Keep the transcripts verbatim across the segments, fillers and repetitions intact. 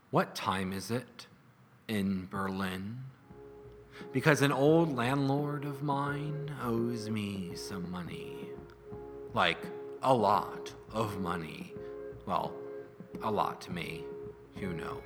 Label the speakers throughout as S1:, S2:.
S1: What time is it in Berlin? Because an old landlord of mine owes me some money. Like, a lot of money. Well, a lot to me. You know,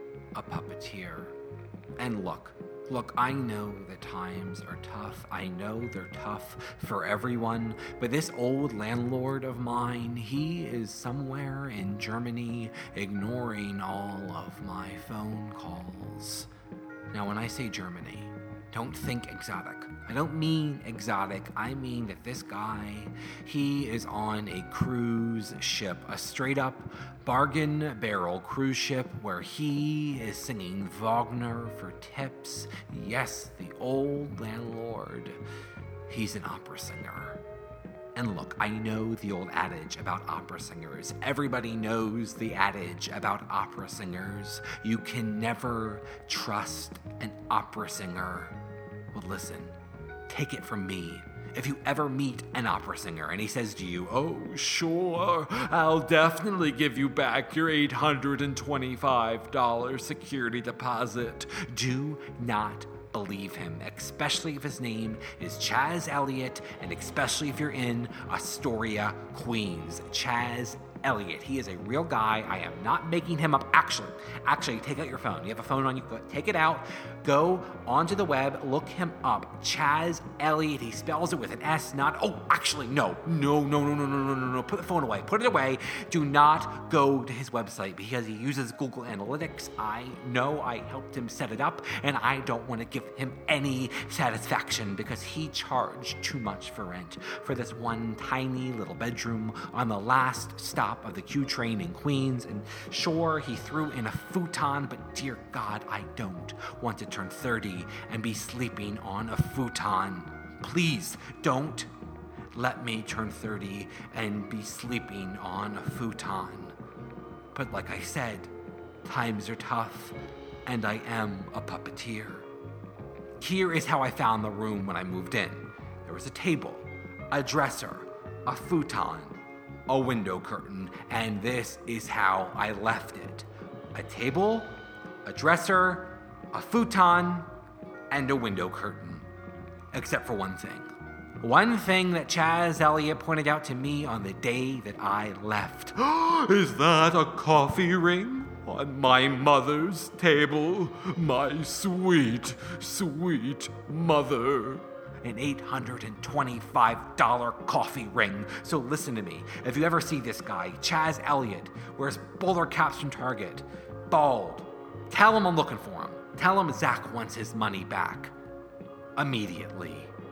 S1: a puppeteer. And look, look, I know the times are tough. I know they're tough for everyone. But this old landlord of mine, he is somewhere in Germany ignoring all of my phone calls. Now, when I say Germany, don't think exotic. I don't mean exotic. I mean that this guy, he is on a cruise ship, a straight up bargain barrel cruise ship where he is singing Wagner for tips. Yes, the old landlord, he's an opera singer. And look, I know the old adage about opera singers. Everybody knows the adage about opera singers. You can never trust an opera singer. Well, listen, take it from me. If you ever meet an opera singer and he says to you, "Oh, sure, I'll definitely give you back your eight hundred twenty-five dollars security deposit," do not believe him, especially if his name is Chaz Elliott, and especially if you're in Astoria, Queens. Chaz Elliott. He is a real guy. I am not making him up. Actually, actually, take out your phone. You have a phone on you. Go, take it out. Go onto the web. Look him up. Chaz Elliott. He spells it with an S, not... Oh, actually, no. No, no, no, no, no, no, no, no. Put the phone away. Put it away. Do not go to his website because he uses Google Analytics. I know I helped him set it up, and I don't want to give him any satisfaction because he charged too much for rent for this one tiny little bedroom on the last stop of the Q train in Queens. And sure, he threw in a futon, but dear God, I don't want to turn thirty and be sleeping on a futon. Please don't let me turn thirty and be sleeping on a futon. But like I said, times are tough, and I am a puppeteer. Here is how I found the room when I moved in. There was a table, a dresser, a futon, a window curtain, and this is how I left it. A table, a dresser, a futon, and a window curtain. Except for one thing. One thing that Chaz Elliott pointed out to me on the day that I left. Is that a coffee ring on my mother's table? My sweet, sweet mother. An eight hundred twenty-five dollars coffee ring. So listen to me. If you ever see this guy, Chaz Elliott, wears bowler caps from Target, bald, tell him I'm looking for him. Tell him Zach wants his money back. Immediately.